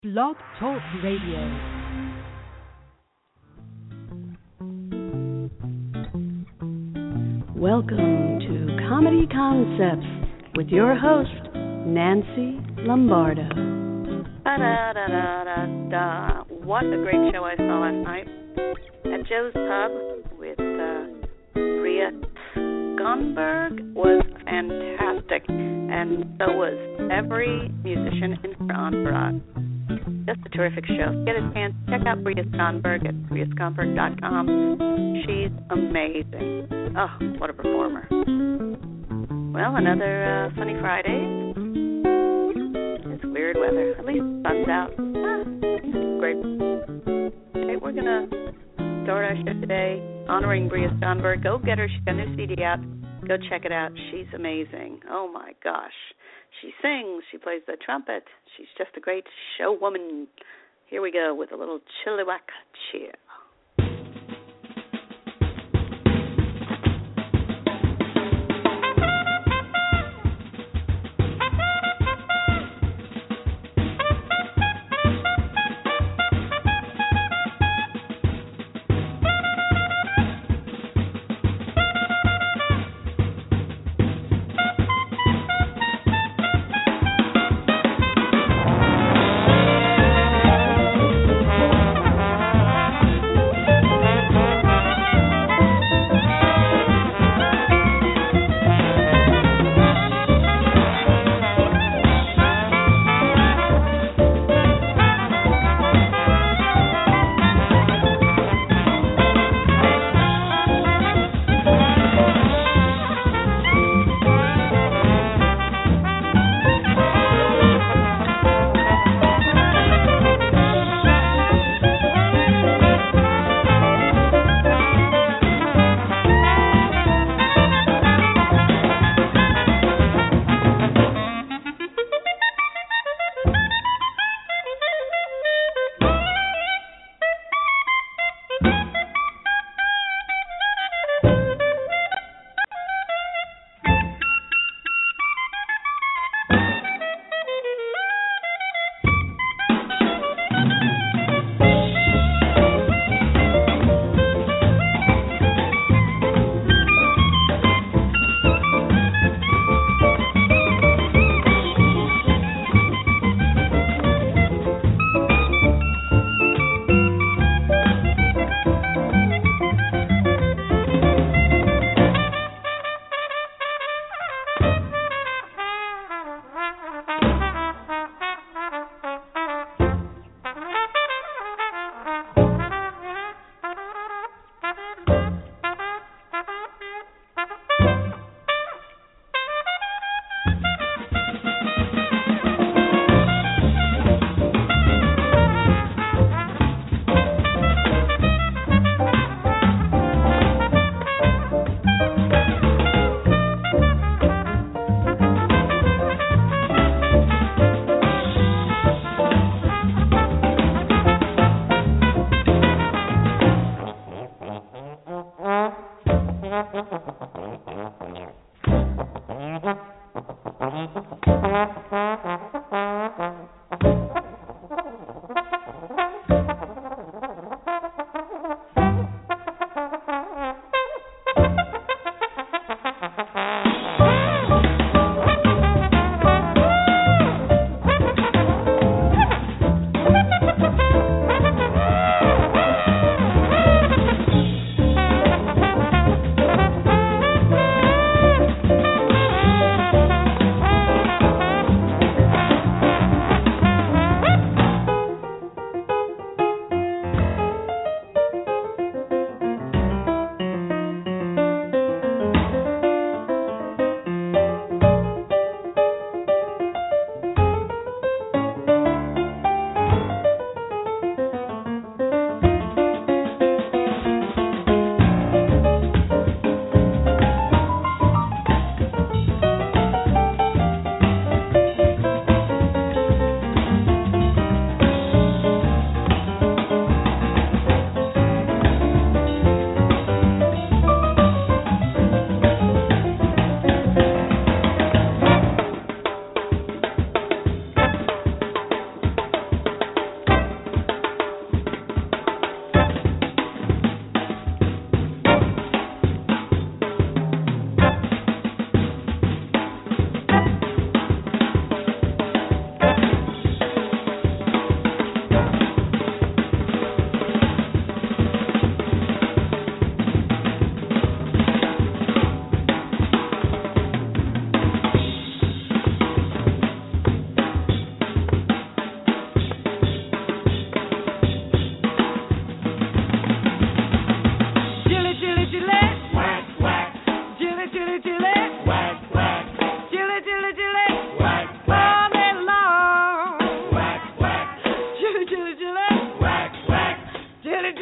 Blog Talk Radio. Welcome to Comedy Concepts with your host, Nancy Lombardo. Da-da-da-da-da-da. What a great show I saw last night at Joe's Pub with Bria Skonberg. Was fantastic, and so was every musician in her entourage. Just a terrific show. Get a chance, check out Bria Skonberg at briaskonberg.com. She's amazing. Oh, what a performer. Well, another sunny Friday. It's weird weather. At least the sun's out. Great. Okay, we're going to start our show today honoring Bria Skonberg. Go get her. She's got a new CD out. Go check it out. She's amazing. Oh, my gosh. She sings. She plays the trumpet. She's just a great show woman. Here we go with a little Chilliwack cheer.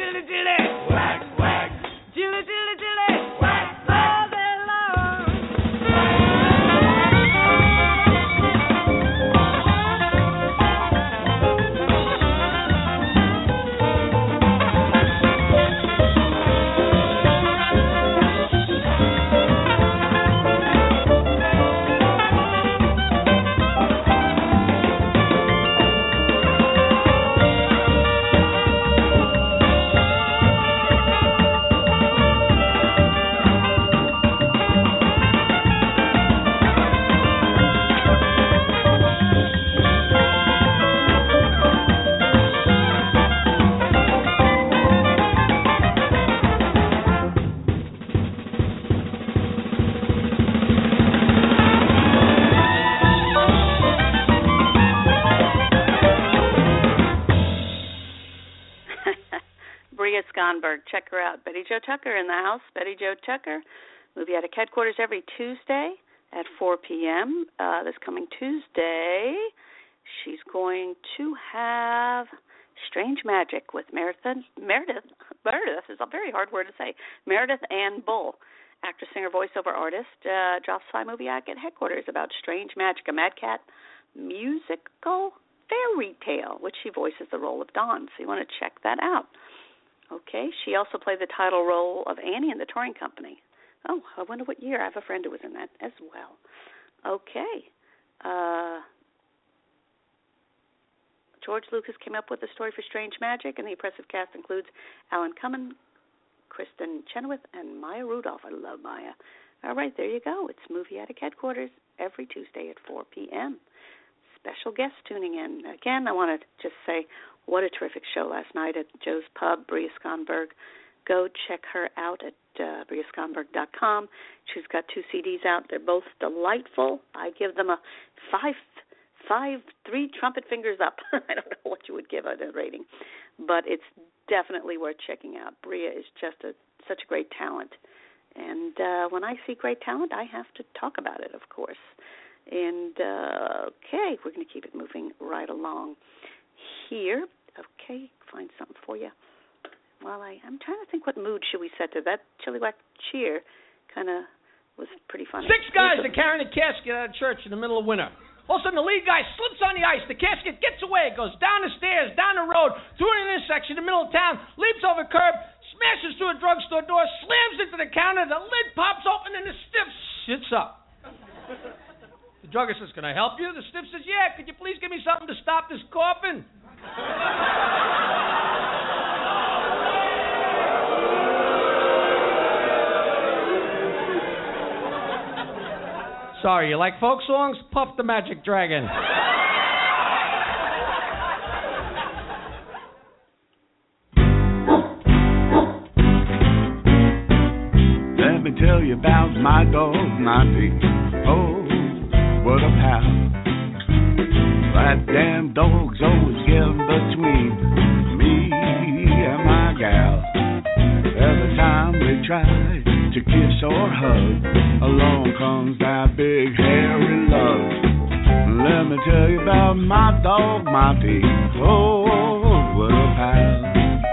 chili, chili. Whack, whack. Chili, chili, chili. Whack, all day long. Bria Skonberg, check her out. Betty Jo Tucker in the house. Betty Jo Tucker, Movie Attic Headquarters every Tuesday at 4 p.m. This coming Tuesday, she's going to have Strange Magic with Meredith is a very hard word to say. Meredith Ann Bull, actress, singer, voiceover artist, drops by Movie Attic Headquarters about Strange Magic, a Mad Cat musical fairy tale, which she voices the role of Dawn. So you want to check that out. Okay, she also played the title role of Annie in the Touring Company. Oh, I wonder what year. I have a friend who was in that as well. Okay. George Lucas came up with the story for Strange Magic, and the impressive cast includes Alan Cumming, Kristen Chenoweth, and Maya Rudolph. I love Maya. All right, there you go. It's Movie Attic Headquarters every Tuesday at 4 p.m. Special guests tuning in. Again, I want to just say what a terrific show last night at Joe's Pub, Bria Skonberg. Go check her out at briaskonberg.com. She's got 2 CDs out. They're both delightful. I give them a 3 trumpet fingers up. I don't know what you would give it a rating, but it's definitely worth checking out. Bria is just such a great talent. And when I see great talent, I have to talk about it, of course. And, okay, we're going to keep it moving right along here. Okay, find something for you. Well, I'm trying to think what mood should we set to. That Chilliwack Cheer kind of was pretty funny. 6 guys are carrying a casket out of church in the middle of winter. All of a sudden, the lead guy slips on the ice. The casket gets away, goes down the stairs, down the road, through an intersection in the middle of town, leaps over a curb, smashes through a drugstore door, slams into the counter, the lid pops open, and the stiff sits up. The druggist says, "Can I help you?" The stiff says, "Yeah, could you please give me something to stop this coughing?" Sorry, you like folk songs? Puff the Magic Dragon. Let me tell you about my dog, Monty. Oh, what a pal. That damn dog's always getting between me and my gal. Every time we try to kiss or hug, along comes that big hairy lug. Let me tell you about my dog, Monty. Oh, what a pal.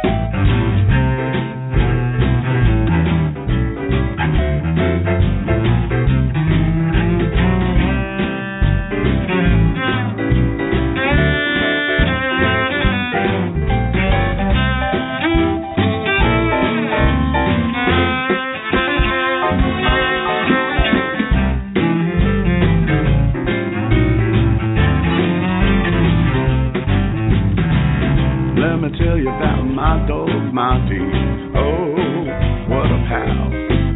Tell you about my dog, Monty. Oh, what a pal.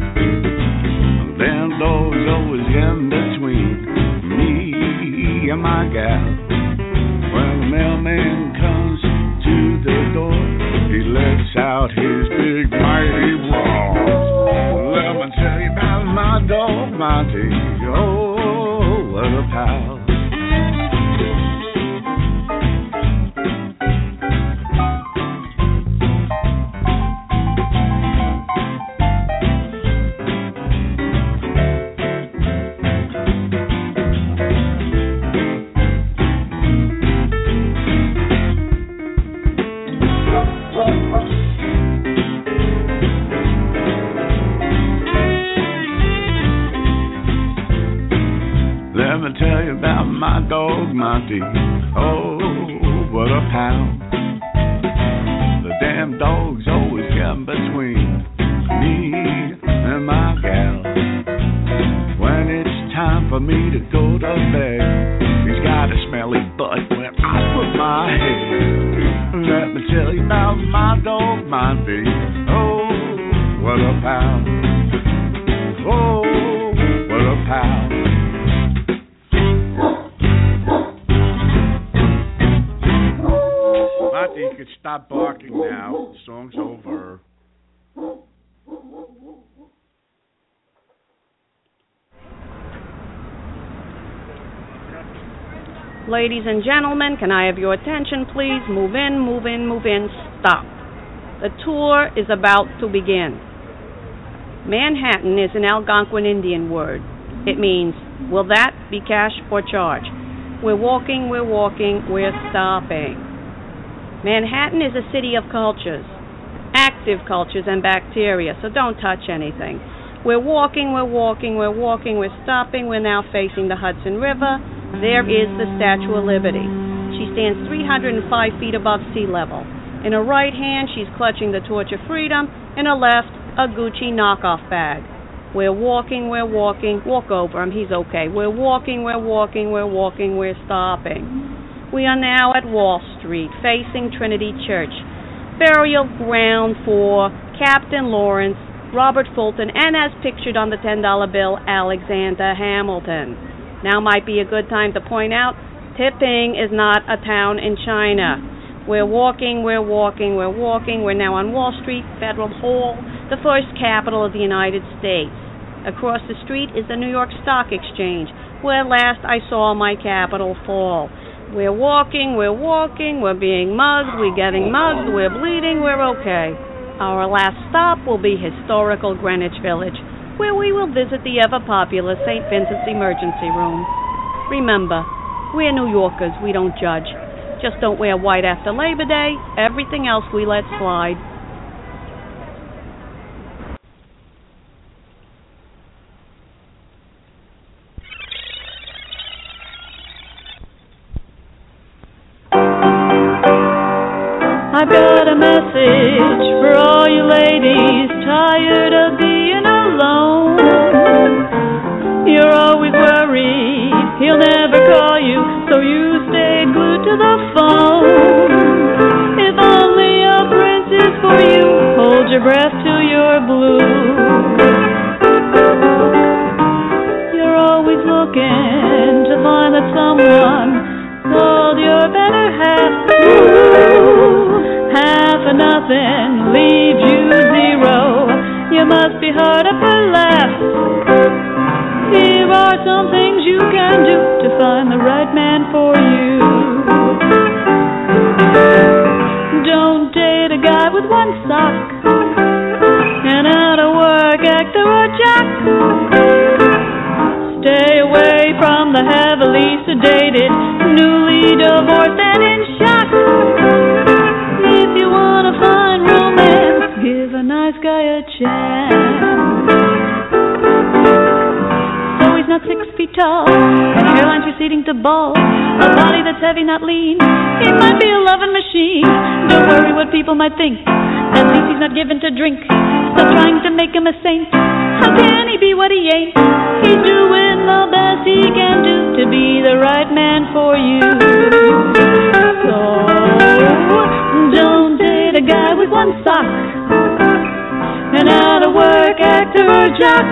Them dogs always in between me and my gal. When the mailman comes to the door, he lets out his big mighty roar. Let me tell you about my dog, Monty. Oh, what a pal. D. Oh, what a pal. The damn dog's always getting between me and my gal. When it's time for me to go to bed, he's got a smelly butt where I put my head. Let me tell you about my dog, Monty. Oh, what a pal. Oh, what a pal. Monty, you can stop barking now. The song's over. Ladies and gentlemen, can I have your attention, please? Move in, move in, move in. Stop. The tour is about to begin. Manhattan is an Algonquin Indian word. It means, will that be cash or charge? We're walking, we're stopping. Manhattan is a city of cultures, active cultures and bacteria, so don't touch anything. We're walking, we're stopping. We're now facing the Hudson River. There is the Statue of Liberty. She stands 305 feet above sea level. In her right hand, she's clutching the torch of freedom. In her left, a Gucci knockoff bag. We're walking, walk over him, he's okay. We're walking, we're stopping. We are now at Wall Street, facing Trinity Church, burial ground for Captain Lawrence, Robert Fulton, and as pictured on the $10 bill, Alexander Hamilton. Now might be a good time to point out, Tipping is not a town in China. We're walking. We're now on Wall Street, Federal Hall, the first capital of the United States. Across the street is the New York Stock Exchange, where last I saw my capital fall. We're walking, we're being mugged, we're getting mugged, we're bleeding, we're okay. Our last stop will be historical Greenwich Village, where we will visit the ever-popular St. Vincent's Emergency Room. Remember, we're New Yorkers, we don't judge. Just don't wear white after Labor Day. Everything else we let slide. I've got a message for all you ladies tired of being alone. You're always worried he'll never call you, so you stay glued to the phone. If only a prince is for you, hold your breath till you're blue. You're always looking to find that someone called your better half. Ooh. Half or nothing leaves you zero. You must be hard up for laughs. Here are some things you can do to find the right man for you. Don't date a guy with one sock, an out-of-work actor or jock. Stay away from the heavily sedated, newly divorced and in shock. If you want to find romance, give a nice guy a chance. So he's not 6 feet tall, and hairline's receding to bald, a body that's heavy, not lean. He might be a loving machine. Don't worry what people might think. At least he's not given to drink. Stop trying to make him a saint. How can he be what he ain't? He's doing the best he can do to be the right man for you. So don't date a guy with one sock, an out-of-work actor or jock.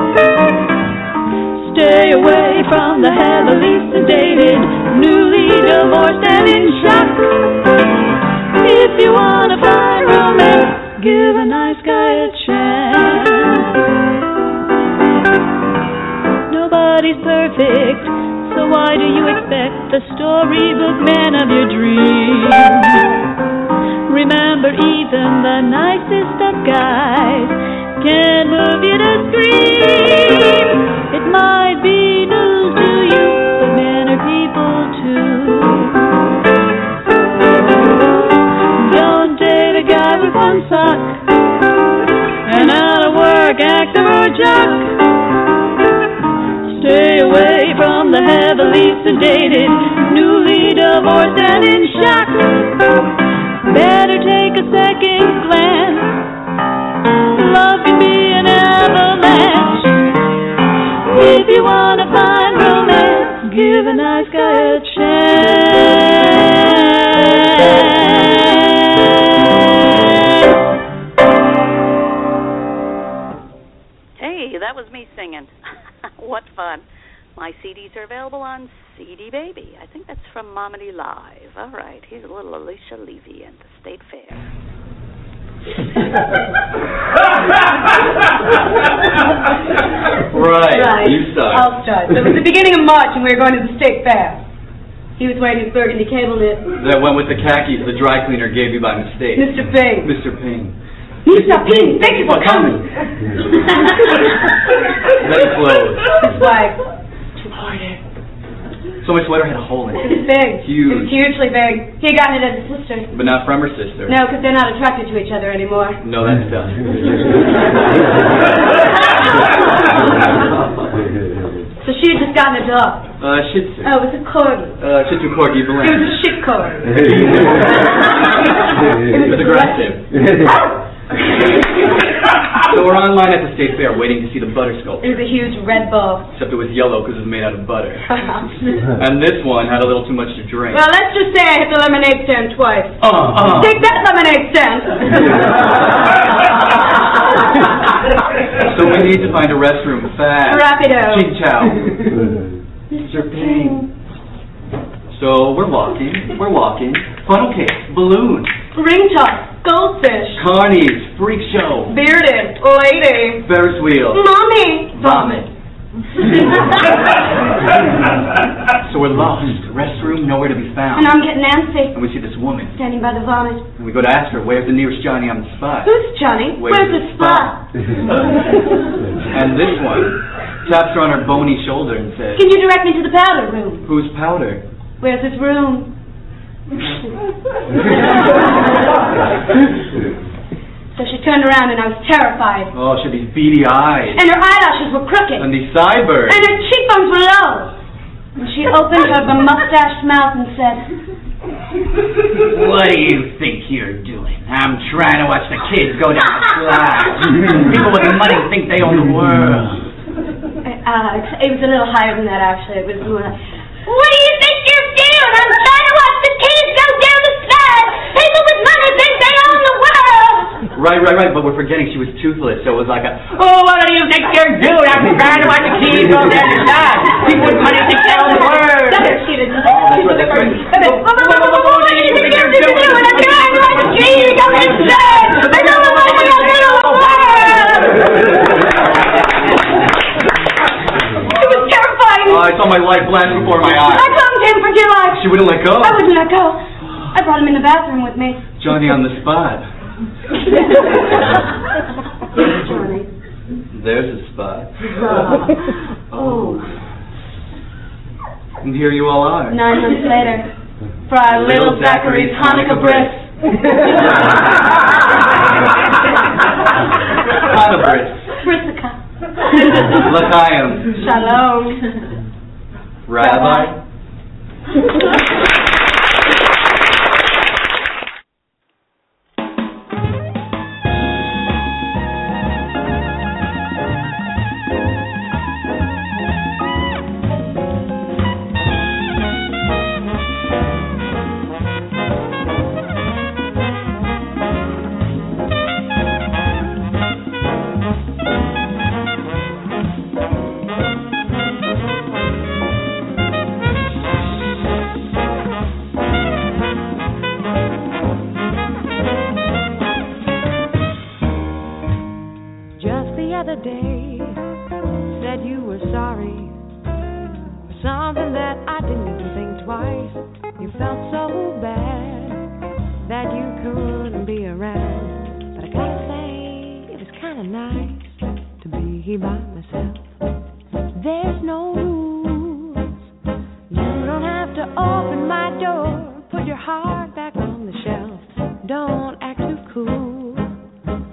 Stay away from the heavily sedated, newly divorced and in shock. If you want to find romance, give a nice guy a chance. Nobody's perfect, so why do you expect the storybook man of your dreams? Remember, even the nicest of guys can move you to scream. It might be news to you, but men are people too. So don't date a guy with one sock, an out-of-work actor or jock. Stay away from the heavily sedated, newly divorced and in shock. Better take a second glance. Love can be an avalanche. If you wanna find romance, give a nice guy a chance. Hey, that was me singing. What fun. My CDs are available on CD Baby. I think that's from Momedy Live. All right, here's a little Alicia Levy and the State Fair. Right. You start. I'll start. So it was the beginning of March and we were going to the State Fair. He was wearing his burgundy cable knit. That went with the khakis the dry cleaner gave you by mistake. Mr. Ping. Mr. Ping. Mr. Ping, thank you for coming. Then clothes. His wife. Too hard. So my sweater had a hole in it. It was big. Huge. It was hugely big. He had gotten it as a sister. But not from her sister. No, because they're not attracted to each other anymore. No, that's done. So she had just gotten a dog. Shih Tzu. Oh, it was a corgi. Shih Tzu Corgi blend. It was a shit corgi. It was aggressive. So we're online at the State Fair waiting to see the butter sculpture. It was a huge red bull. Except it was yellow because it was made out of butter. And this one had a little too much to drink. Well, let's just say I hit the lemonade stand twice. Take that, lemonade stand! So we need to find a restroom fast. Rapido. Ching chow. Mr. Ping. So we're walking. Funnel cake, balloons. Ring toss, goldfish. Carnies, freak show. Bearded, lady. Ferris wheel. Mommy. Vomit. So we're lost. Restroom, nowhere to be found. And I'm getting antsy. And we see this woman. Standing by the vomit. And we go to ask her, where's the nearest Johnny on the spot? Who's Johnny? Where's the spot? And this one taps her on her bony shoulder and says, Can you direct me to the powder room? Who's Powder? Where's his room? So she turned around and I was terrified. Oh, she had these beady eyes. And her eyelashes were crooked. And these sideburns. And her cheekbones were low. And she opened her mustached mouth and said, What do you think you're doing? I'm trying to watch the kids go down the slide. People with the money think they own the world. It was a little higher than that, actually. It was more like, what do you think you're doing? I'm trying to watch the kids go down the slide. People with money think they own the world. Right. But we're forgetting she was toothless, so it was like a, what do you think you're doing? I'm trying to watch the kids go down the slide. People with money think they own the world. that's right. What do you think you're doing? I'm trying to watch the kids go down the slide. I know the money think they own the world. It was terrifying. I saw my life flash before my eyes. I thumbed him for dear life. She wouldn't let go. I wouldn't let go. I brought him in the bathroom with me. Johnny on the spot. Johnny. There's a spot. Oh. And here you all are. 9 months later, for our little Zachary's Hanukkah bris. Hanukkah bris. Brisika. L'chaim. Shalom. Rabbi.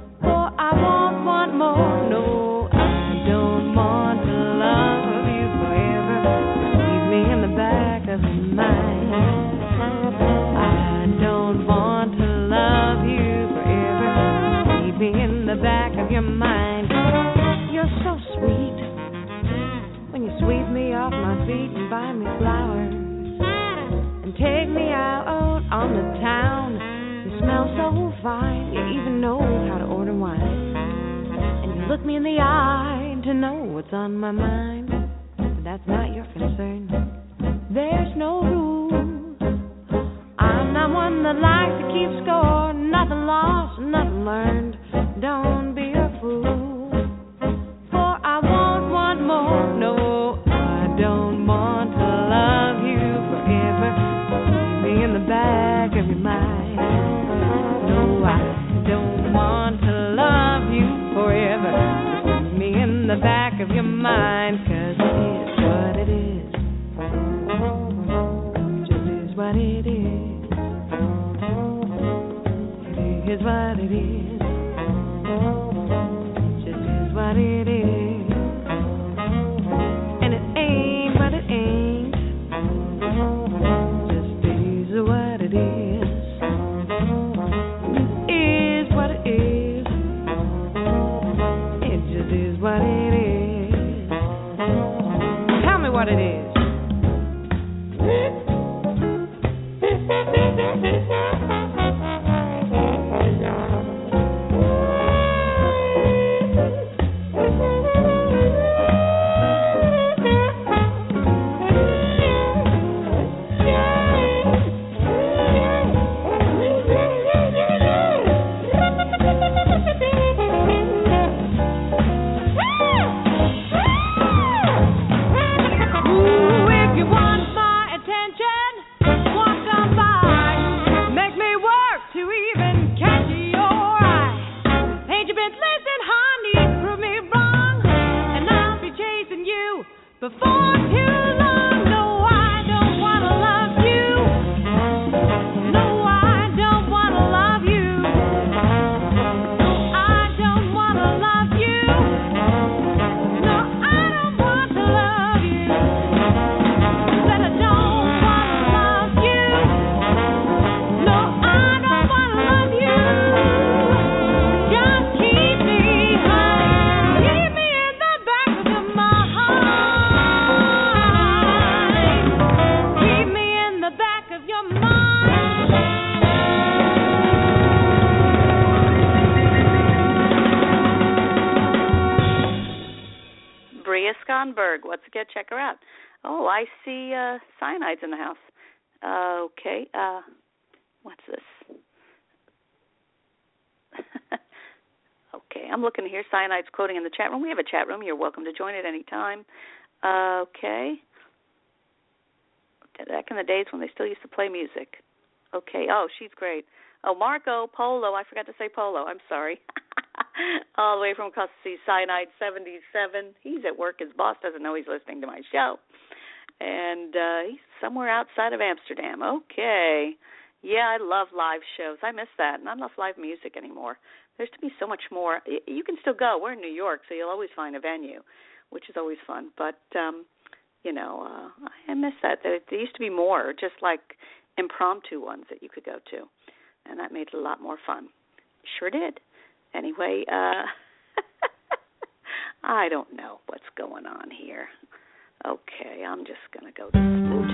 I want more. No, I don't want to love you forever. of your mind. You're so sweet when you sweep me off my feet and buy me flowers and take me out on the town. You smell so fine, you even know how to order wine, and you look me in the eye to know what's on my mind. But that's not your concern. There's no rules. I'm not one that likes to keep score. Nothing lost, nothing learned. Don't be a fool, for I want more. No, I don't want to love you forever. Keep me in the back of your mind. No, I don't want to love you forever. Keep me in the back of your mind, 'cause it is what it is. Just is what it is. It is what it is. Just is what it is. And it ain't what it ain't. Just is what it is. It is what it is. It just is what it is. Tell me what it is. Once again, check her out. Oh, I see cyanides in the house. Okay, what's this? Okay, I'm looking here. Cyanide's quoting in the chat room. We have a chat room. You're welcome to join it any time. Okay. Back in the days when they still used to play music. Okay. Oh, she's great. Oh, Marco Polo. I forgot to say Polo. I'm sorry. All the way from across the sea, Cyanide 77. He's at work. His boss doesn't know he's listening to my show. And he's somewhere outside of Amsterdam. Okay. Yeah, I love live shows. I miss that. Not enough live music anymore. There's to be so much more. You can still go. We're in New York, so you'll always find a venue, which is always fun. But, I miss that. There used to be more, just like impromptu ones that you could go to. And that made it a lot more fun. Sure did. Anyway, I don't know what's going on here. Okay, I'm just going to go to Smoot.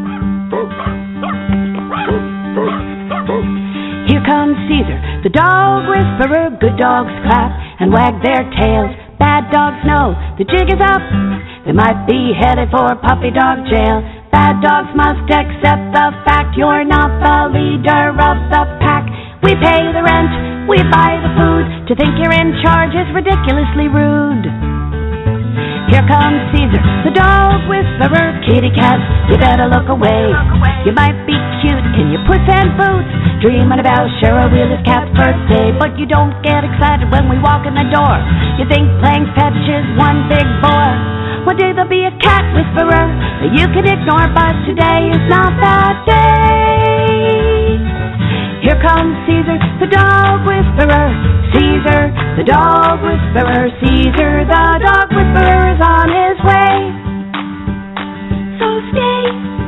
Here comes Caesar, the dog whisperer. Good dogs clap and wag their tails. Bad dogs know the jig is up. They might be headed for puppy dog jail. Bad dogs must accept the fact you're not the leader of the pack. We pay the rent, we buy the food. To think you're in charge is ridiculously rude. Here comes Caesar, the dog whisperer. Kitty cat, you better look away. You might be cute in your puss and boots, dreaming about Cheryl Wheeler's cat's birthday, but you don't get excited when we walk in the door. You think playing fetch is one big bore. One day there'll be a cat whisperer that you can ignore, but today is not that day. Here comes Caesar, the dog whisperer. Caesar, the dog whisperer. Caesar, the dog whisperer is on his way. So stay,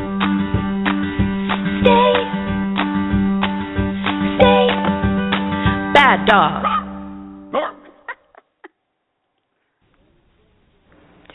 stay, stay. Bad dog.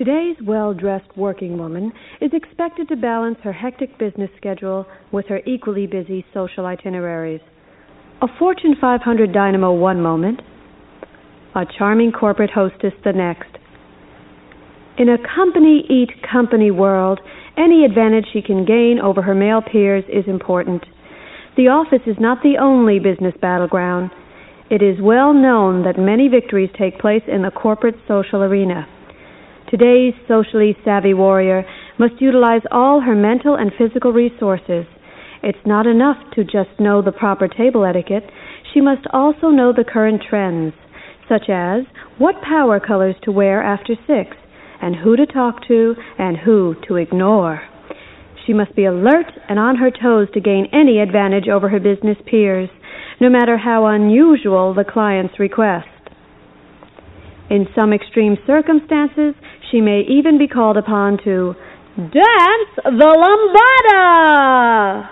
Today's well-dressed working woman is expected to balance her hectic business schedule with her equally busy social itineraries. A Fortune 500 dynamo one moment, a charming corporate hostess the next. In a company-eat-company world, any advantage she can gain over her male peers is important. The office is not the only business battleground. It is well known that many victories take place in the corporate social arena. Today's socially savvy warrior must utilize all her mental and physical resources. It's not enough to just know the proper table etiquette. She must also know the current trends, such as what power colors to wear after 6, and who to talk to and who to ignore. She must be alert and on her toes to gain any advantage over her business peers, no matter how unusual the client's request. In some extreme circumstances, she may even be called upon to dance the lambada.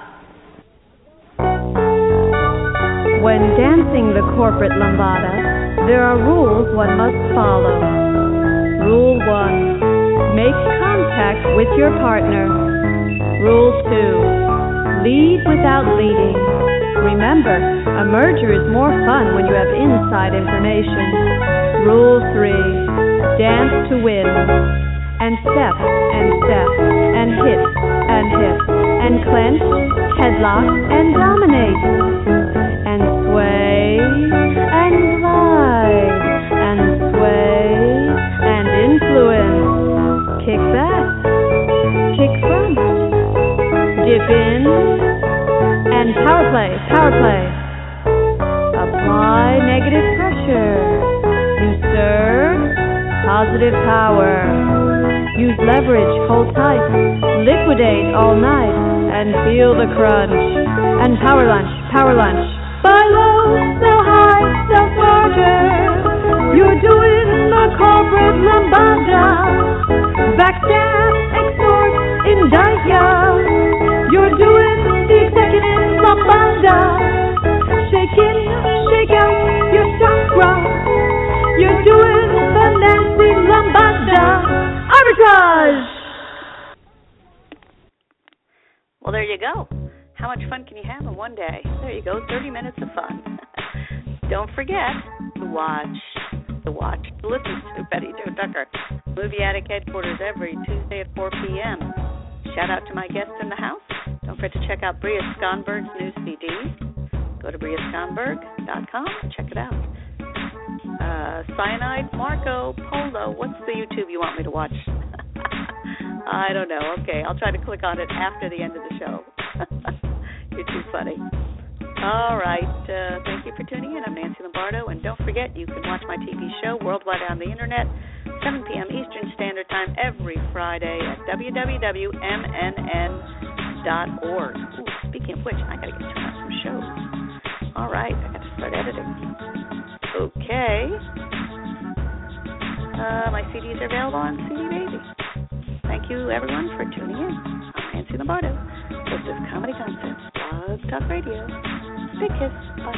When dancing the corporate lambada, there are rules one must follow. Rule 1, make contact with your partner. Rule 2, lead without leading. Remember, a merger is more fun when you have inside information. Rule 3, dance to win. And step, and step, and hit, and hit, and clench, headlock, and dominate. And sway, and glide, and sway, and influence. Kick back, kick front, dip in, and power play, power play. Apply negative pressure. You serve, positive power. Use leverage, hold tight, liquidate all night, and feel the crunch. And power lunch, power lunch. Buy low, sell high, sell smarter. You're doing the corporate lambada. Backstab, extort, indict ya. You're doing the executive lambada. Shake in, shake out your chakra. You're doing the nasty lambada. Arbitrage! Well, there you go. How much fun can you have in one day? There you go, 30 minutes of fun. Don't forget to listen to Betty Jo Tucker, Movie Attic Headquarters, every Tuesday at 4 p.m. Shout out to my guests in the house. Don't forget to check out Bria Skonberg's new CD. Go to BriaSkonberg.com and check it out. Cyanide, Marco Polo. What's the YouTube you want me to watch? I don't know. Okay, I'll try to click on it after the end of the show. You're too funny. All right. Thank you for tuning in. I'm Nancy Lombardo. And don't forget, you can watch my TV show worldwide on the Internet, 7 p.m. Eastern Standard Time every Friday at www.mnn.org. Ooh, speaking of which, I got to get turned on some shows. All right. I got to start editing. Okay. My CDs are available on CD Baby. Thank you, everyone, for tuning in. I'm Nancy Lombardo, host of Comedy Concepts, Blog Talk Radio. Big kiss. Bye.